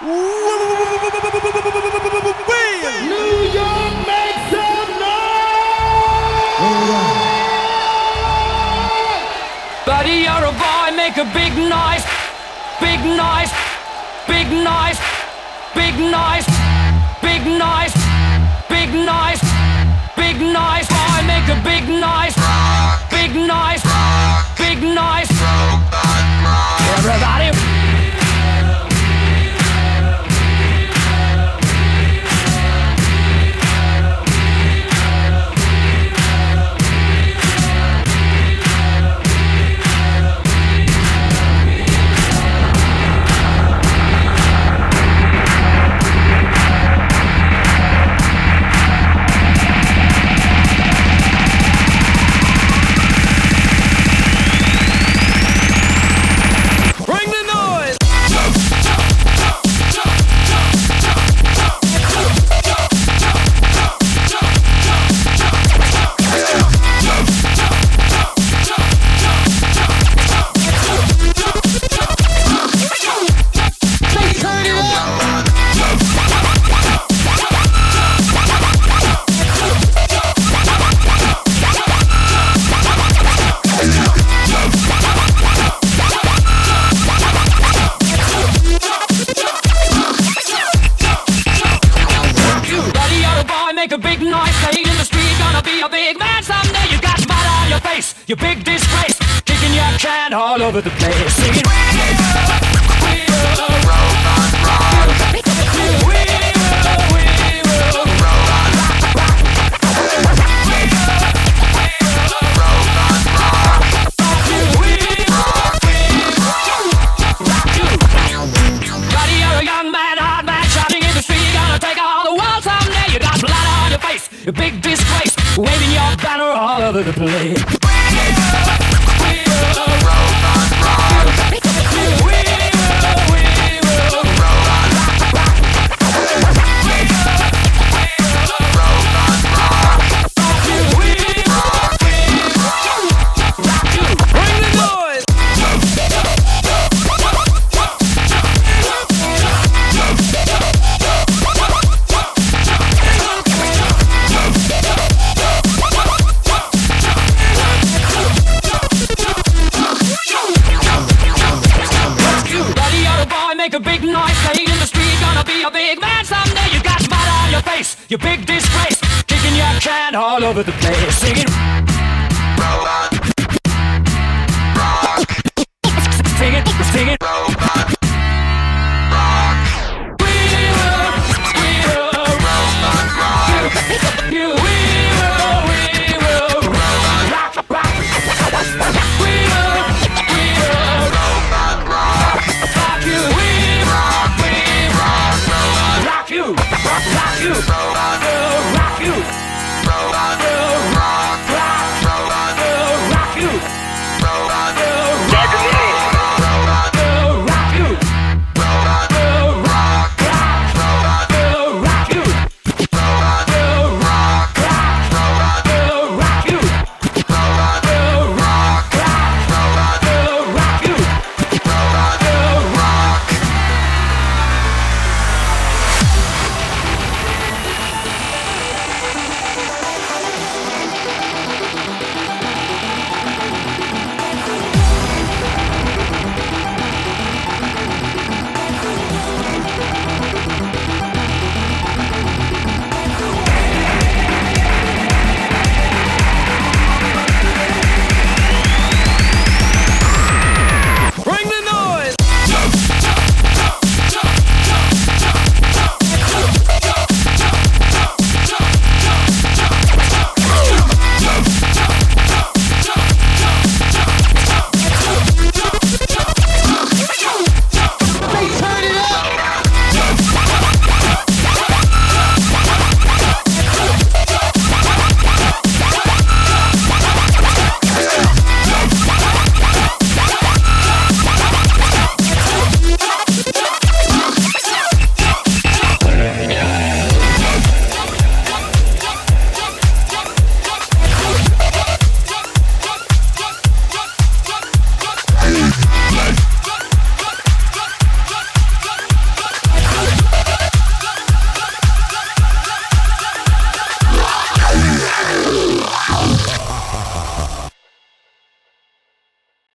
New York, make some noise! Buddy, you're a boy, make a big noise. Big noise, big noise, big noise, big noise, big noise, big noise. Boy, make a big noise. Big noise, big noise. Everybody. Make a big noise, playing in the street, gonna be a big man someday. You got mud on your face, you big disgrace, kicking your can all over the place, singing. We will roll on rock. We will roll on rock. We will roll on rock. Buddy, you're a young man, hard man, shouting in the street, gonna take all the world someday. You got blood on your face, you big disgrace, waving your banner all over the place. We will roll on rock. We will roll on rock. We will roll on rock. Bring the noise. Make a big noise, playing in the street, gonna be a big man someday. You got mud on your face, you big disgrace, kicking your can all over the place, singing. Roll on.